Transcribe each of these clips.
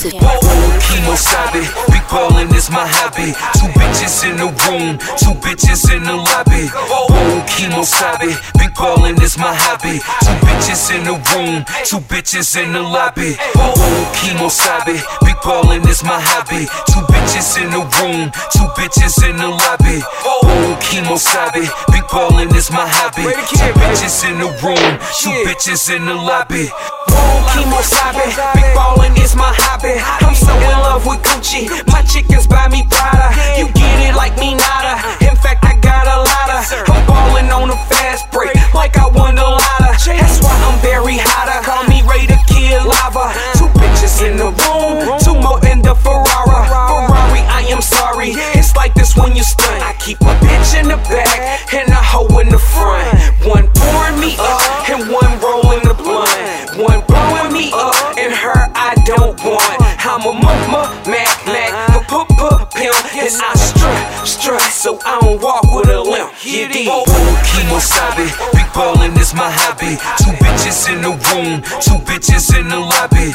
exclusive. Chemo sabe, big ballin' is my hobby. Two bitches in the room, two bitches in the lobby. Chemo sabe, big ballin' is my hobby. Two bitches in the room, two bitches in the lobby. Chemo sabe, big ballin' is my hobby. Two bitches in the room, two bitches in the lobby. Chemo sabe, big ballin' is my hobby. Two bitches in the room, two bitches in the lobby. Chemo sabe, big ballin' is my hobby. I'm so in love with Gucci, my chickens buy me Prada. You get it like me nada, in fact I got a lotta. I'm ballin' on a fast break, like I won the lotto. That's why I'm very hotter, call me Ray the Kid Lava. Two bitches in the room, two more in the Ferrari, I am sorry, it's like this when you stunt. I keep a bitch in the back, and a hoe in the front. One pouring me up, and one rolling the blunt. One blowing me up, and her I don't want. I'm a Mac, pimp, and I strut, so I don't walk with a limp. Yeah, Chemo sabe, big ballin' is my hobby. Two bitches in the room, two bitches in the lobby.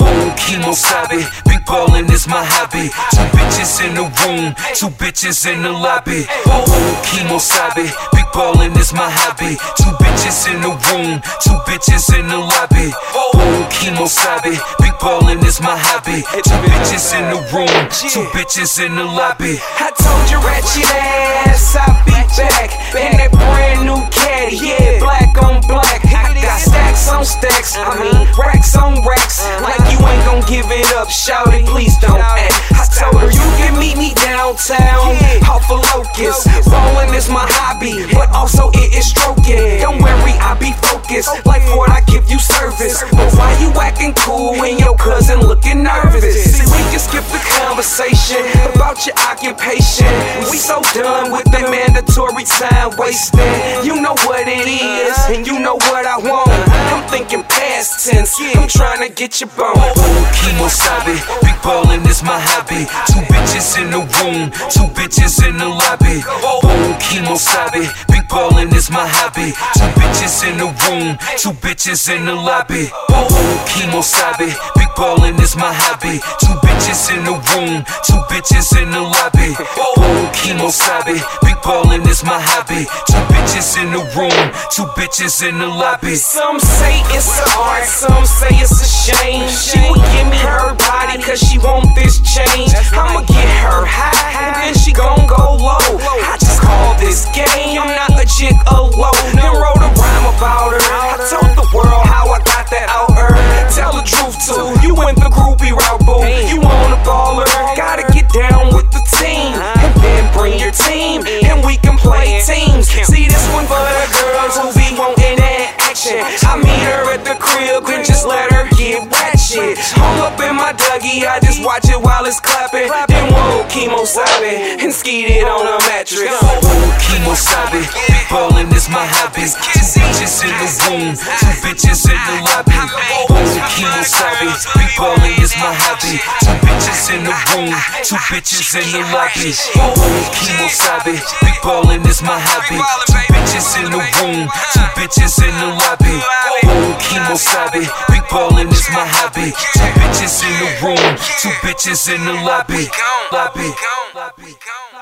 Chemo sabe, big ballin' is my hobby. Two bitches in the room, two bitches in the lobby. Chemo sabe, big ballin' is my hobby. Two bitches in the room, two bitches in the lobby. Chemo sabe, big ballin' is my hobby. Two bitches in the room, two bitches in the lobby. I told you ratchet ass, I be back in that brand new caddy, yeah, black on black. I got stacks on stacks, I mean racks on racks. Like you ain't gon' give it up, shout it, please don't act. I told her you can meet me downtown, off a Locust. Ballin' is my hobby, but also it is stroking. Don't worry, I be focused, like Ford, I give you service. But why you acting cool when your cousin looking nervous? See, we can skip the conversation about your occupation. We so done with the mandatory time wasting. You know what it is, and you know what I want. I'm thinking past tense, I'm trying to get your bone. Chemo sabe, big ballin' is my hobby. Two bitches in the room, two bitches in the lobby. Chemo sabe, big ballin' is my hobby. Two bitches in the room, two bitches in the lobby. Chemo sabe, big ballin' is my hobby. Two bitches in the room, two bitches in the lobby. Chemo sabe, big ballin' is my hobby. Two bitches in the room, two bitches in the lobby. Some say it's an art, some say it's a shame. She would give me her body cause she want this change. I'ma get her high, and then she gon' go low. I just call this game, I'm not a chick alone. Then wrote a rhyme about her, I told the world how I got that out her. Tell the truth too, you went the groupie route, boo. You want a baller, gotta get down with the team. And then bring your team, and we can play teams. See this one for the girls who be wanting that action. I meet her at the crib and just let her get ratchet. All up in my Dougie, I just watch it while it's clapping. Then whoa, Chemo sabe, and skeet it on a mattress. Chemo sabe, big ballin' is my hobby. Two bitches in the room, two bitches in the lobby. Chemo sabe, big ballin' is my hobby. Two bitches in the room, two bitches in the lobby. Chemo sabe, big ballin' is my hobby. Two bitches in the room, two bitches in the lobby. Chemo sabe, big ballin' is my hobby. Two bitches in the room, two bitches in the lobby.